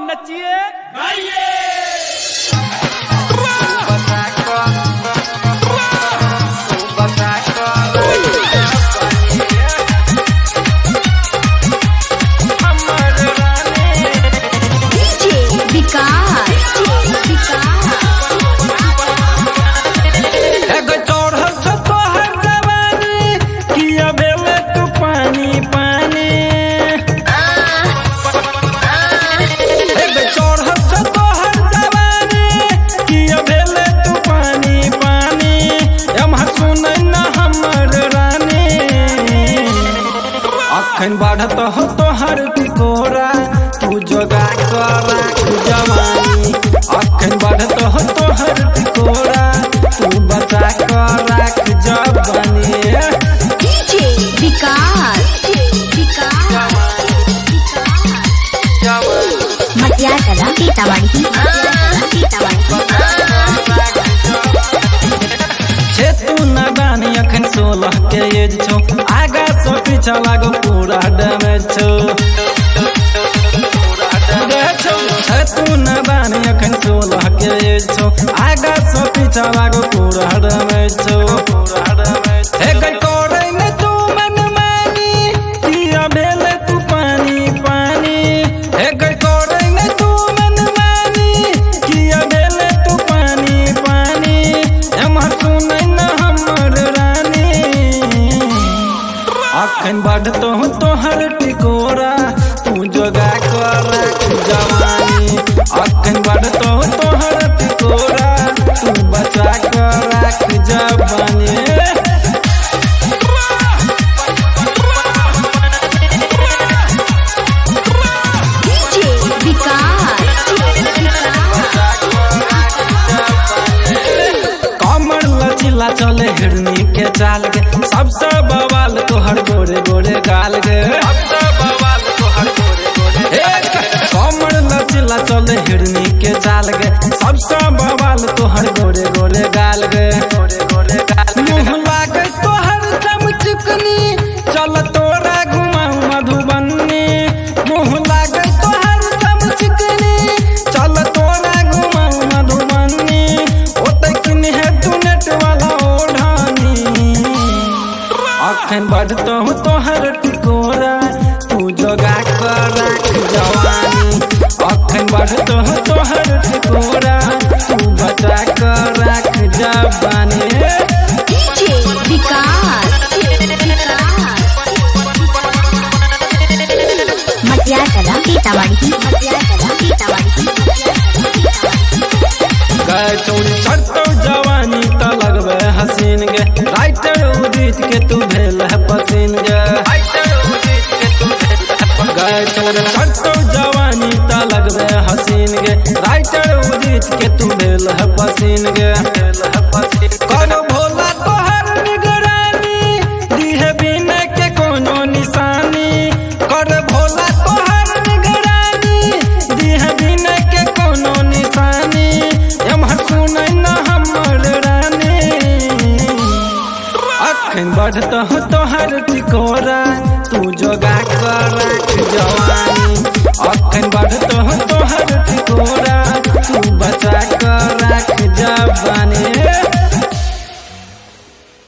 नचिए गाइए। अखन बढ़त हो तोहर टिकोरा तू जोगा कर जवानी। अखन बढ़त हो तोहर टिकोरा तू बचा कर राख जवानी। मटिया कला सीतामढ़ी तू न बानी अखन 16 के एज छो आगा सो पीछा लागो पूरा डैमेज छो। तू न बानी अखन 16 के एज छो आगा सो पीछा लागो पूरा डैमेज छो। हे गई कोरे ने तू मन मानी किया भेले तू पानी पानी। हे गई कोरे ने तू मन मानी किया भेले तू पानी पानी। एमहर सुनै न हमर रानी अखन बढ़तो तोहर टिकोरा तू जोगा कर राख जवानी। अखन बढ़तो तोहर टिकोरा तू बचा कर राख जवानी। कमर लचीला चले हिरनी के चाल गे सबसे बवाल तोहर गोरे गोरे गाल गे। कमर लचीला चले हिरनी के चाल गे सबसे बवाल तोहर गोरे गोरे गाल गे। मुँह लागे तोहर चमचकनी चल तोरा घुमाऊ मधुबनी। मुँह लागे तोहर चमचकनी चल तोरा घुमाऊ मधुबनी। ओते किनी है तू नेट वाला ओढ़ानी। अखन बढ़तो तोहर टिकोरा तू जोगा कर राख जवानी। अखन बढ़तो तोहर टिकोरा तू बचा कर राख जवानी। मटिया कला सीतामढ़ी गए चोरी चढ़तो जवानी त लगबे हसीन गे। राइटर उदित के तू भेल है पसीन गे। गए चोरी चढ़तो जवानी त लगबे हसीन गे। राइटर उदित के तू भेल है पसीन गे। करो भोला तोहर निगरानी दिहे बिना के कोनो निशानी। कर भोला तोहर निगरानी दिहे बिना के कोनो निशानी। एमहर सुनै न हमर रानी अखन बढ़तो तोहर टिकोरा तू जोगा कर राख जवानी। अखन बढ़तो तोहर टिकोरा तू बचा कर राख जवानी।